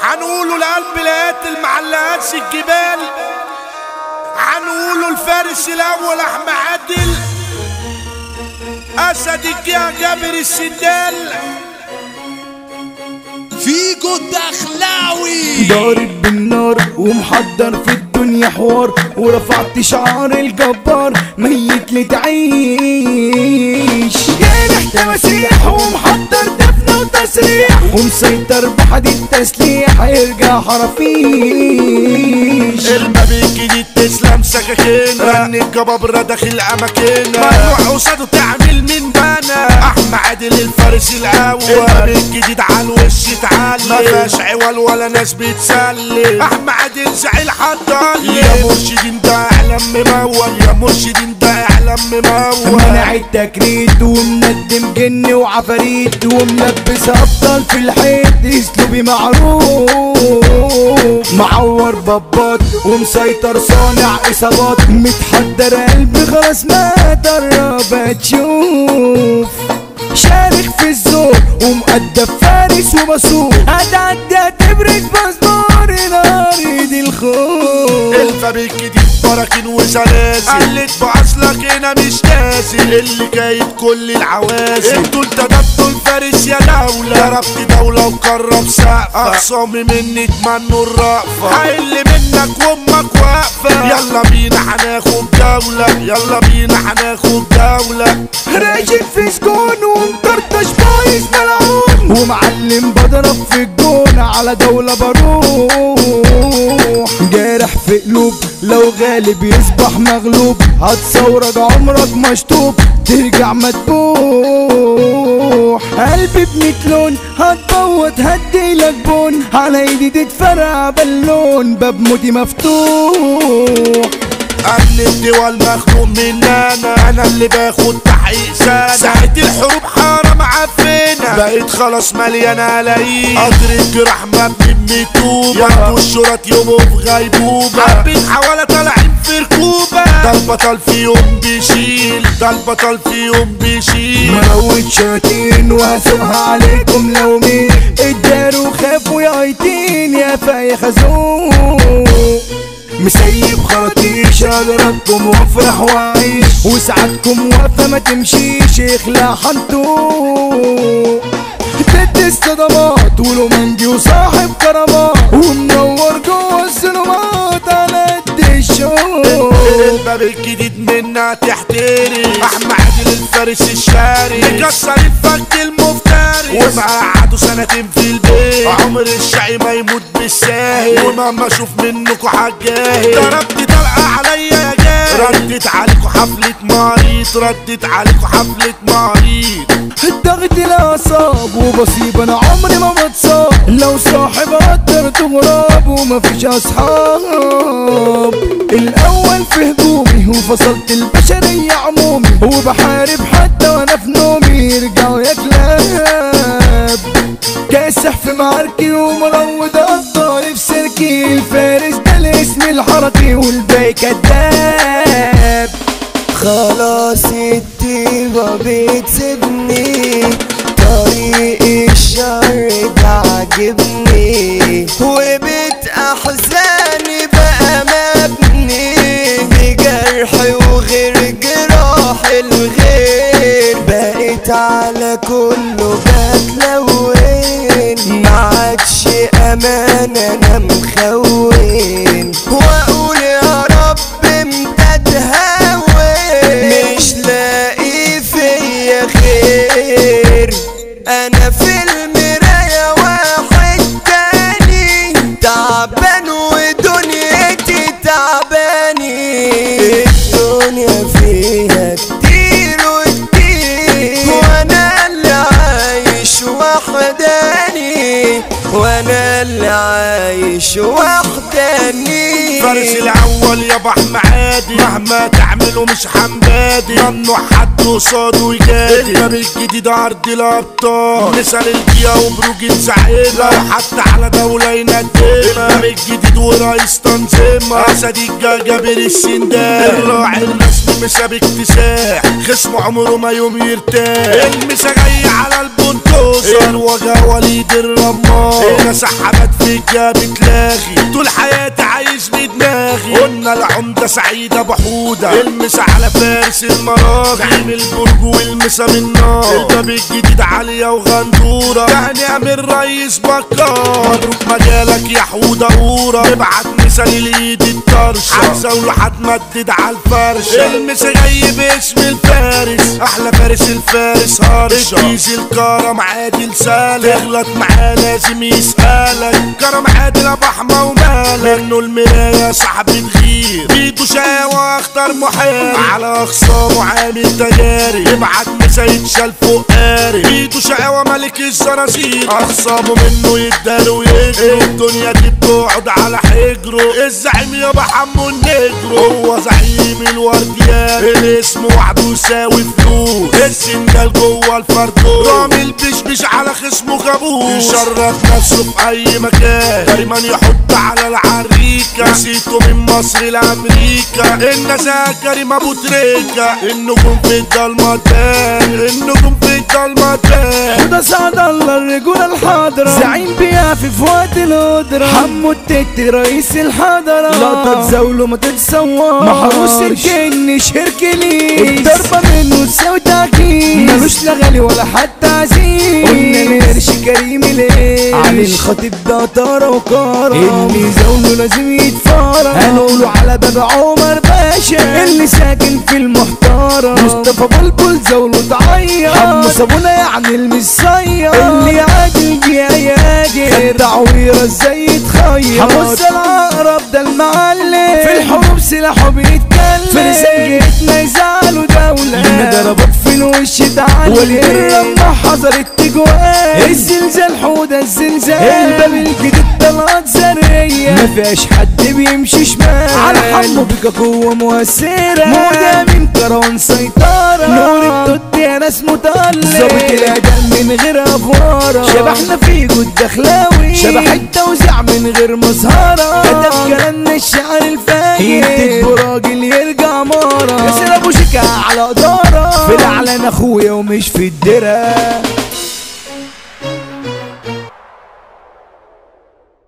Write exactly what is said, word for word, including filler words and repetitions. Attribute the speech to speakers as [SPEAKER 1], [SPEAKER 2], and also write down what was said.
[SPEAKER 1] هنقولوا لقلب القاتل معلقاتش الجبال، هنقولوا الفارس الاول احمد عادل، اسد الجهه جابر السندال،
[SPEAKER 2] فيجو الدخلاوي
[SPEAKER 3] ضارب بالنار ومحضر في الدنيا حوار، ورفعت شعار الجبار ميت لتعيش. جارح تماسيح ومحضر دفن وتسريح، ومسيطر بحديد تسليح هيرجع حرافيش.
[SPEAKER 1] الباب الجديد تسلم سكاكين، رن الجبابرة داخل اماكنها، ممنوع قصاده تعمل من بنا. احمد عادل الفارس الاول، الباب الجديد على الوش اتعلم، ما فيهاش عوال ولا ناس بتسلم. احمد عادل زعيل حضرلي، يا مرشدين ده اعلام ممول، يا مرشدين ده اعلام ممول.
[SPEAKER 3] منع التكريت ومندم جن وعفاريت، وملبس ابطال في الحيط اسلوبي معروف. معور بابات ومسيطر صانع اصابات، متحضر قلبي خلاص ما قرب تشوف. شارك في الزور ومؤدب فارس وبسوق، هتعدي تبرد باسبور نار دي الخوف.
[SPEAKER 1] الباب الجديد براكين وسلاسل، قلت باصلك هنا مش ناسي، اللي جايب كل العواسل. انتوا انتدبتوا الفارس يا دولة، ضربت دولة وقرب سقفة، اخصامي مني تمنوا الرأفة، هقل منك وامك واقفة. يلا بينا هناخد جولة، يلا بينا هناخد جولة.
[SPEAKER 3] راجل في سجون ومطرطش بايظ ملعون، ومعلم بضرب في الجون على دولة بروح. جارح في قلوب لو غالب يصبح مغلوب، هتصورك عمرك مشطوب ترجع مدبوح. قلبي بميت لون هتبوت هديلك بون، على ايدي تتفرع باللون باب موتي مفتوح.
[SPEAKER 1] امن الدول مخنوق مننا، انا اللي باخد تحقيق سنة، ساعة الحروب حرام عفينا، بقيت خلاص مليانة قلايين. قطر الجراح مبني بميتوبة، ياخدوا الشرط يومه في غيبوبة، حبين حوالي طالعين في ركوبة. ده البطل في يوم بيشيل، ده البطل في يوم بيشيل.
[SPEAKER 3] مروت شياطين وهسوقها عليكم لو مين اداروا خافوا يا ايتين يا فايا خازوق. مسيب خراطيش اضربكم وافرح واعيش، وساعتكم واقفه ما تمشيش اخلع حنطوق. ضد الصدمات ولومنجي وصاحب كرامات، ومنور جوه الظلمات على قد الشوق.
[SPEAKER 1] الباب الجديد منا تحتري، احمد عادل الفارس الشاري، مكسر الفك المفتري، ومعاه قعدوا سنتين في البيت. عمر الشقي ما يموت بالساهل، ومهما اشوف منكوا حجاهي. ضربت طلقه عليا يا جاهل، ردت عليكوا حفله مريض، ردت عليكوا حفله مريض.
[SPEAKER 3] الضغط الاعصاب وبصيب انا عمري ما بتصاب، لو صاحب قدرت غراب ومفيش اصحاب. الاول في هجومي وفصلت البشريه عمومي، وبحارب حتى وانا في نومي يرجعوا يا كلاب. كاسح في معاركي ومروض ابطالي في سيركي، الفارس ده الاسم الحركي والباقي كداب.
[SPEAKER 4] خلاص الطيبة بتسيبني، طريق الشر ده عاجبني، وبيت احزاني بقى مبني بجرحي وغير جراح الغير. بقيت على كله بتلون، معادش امان انا مخون، واقول يا رب امدادها مش لاقي فيا خير. انا في المراية واحد تاني تعبان ودنيتي تعباني، الدنيا فيها كتير وكتير، وانا اللي عايش وحداني، وانا اللي عايش فارس
[SPEAKER 1] الاول يابا احمد عادل، مهما تعملوا مش حمادي، ممنوع حد حد قصاده يجادل. الباب الجديد عرض الابطال مثال الجيا وبروج سعيد، لو حتى على دولة يندمها. الباب الجديد ورئيس تنظيمها اسد الجابر السندان، الراعي الرسمي مسا باكتساح خصمه عمره ما يوم يرتاح. المسا جاي على البنتوسة الوجه وليد الرمار، هنا سحبت في الجاب تلاغي طول حياتي عايش بدماغي. قلنا العمدة سعيد ابو حودة، المسا على فارس المراغي زعيم البرج والمسا من نار. الباب الجديد عالية وغندورة تاني امير رئيس بكار، مبروك مجالك يا حودة قورة. ابعت مسا للايد الطرشة عكسة ولوحات مدد على الفرشة. المسا جاي باسم الفارس احلى فارس الفارس هرشة. الكيس الكرم عادل سالك تغلط معاه لازم يسألك. كرم عادل ابو احمى ومالك منه المراية صاحب تغير بيدو شقاوة اختار محارب على اخصامه عامل تجاري. ابعت مسا يتشال فوق قاري بيدو شقاوة ملك الزرازير، اخصامه منه يداله ويجروا. الدنيا دي بتقعد على حجره الزعيم يابا حمو النجرو، هو زعيم الورديان الاسم وحده يساوي فلوس. السندال جوه الفردوس رامي البشبش على خصمه كابوس، يشرف نفسه في اي مكان دايما يحط على العريكة. نسيته من مصر لامريكا النزاهة كريم ابو تريكة. النجوم في الضلمة تان النجوم في الضلمة تان.
[SPEAKER 3] وده سعد الله الرجولة الحاضرة زعيم بيعفي في وقت القدرة. حمو التتي رئيس الحضرة لقطة زاوله ما تتصورش. محروس الكن شركلي الضربة منه تساوي تأكيد، ملوش لا غالي ولا حتى عزيز. قلنا القرش كريم ليه علي الخطيب ده طارة وكارة، اللي زاوله لازم يتفارى. هنقوله على باب عمر باشا اللي ساكن في المحتارة. مصطفى بلبل زاوله تعيط، حمو صابونة يعني المصير اللي عادل بيها ياجر. خد تعويرة ازاي يتخير، حمص العقرب ده المعلم في الحروب سلاحه بيتكلم. فرسان جيتنا يزعلوا دولة لما ضربت في الوش اتعلم. وليد لما حضرت تجوال الزلزال حودة الزلزال. الباب الجديد طلعت زرية ما فيهاش حد بيمشي شمال. على حمو بيكا قوة مؤثرة مودة من كروان سيطرة. نور التوت يا ناس مطلق ظابط الأداء من غير أفوارة. شبحنا في جود دخلاوي شبح التوزيع من غير مظهرة. كتب كلامنا الشعر الفاجر يكتب راجل يرجع مرة. ياسر أبو شيكا على قدارة في الإعلان أخويا ومش في الدرة.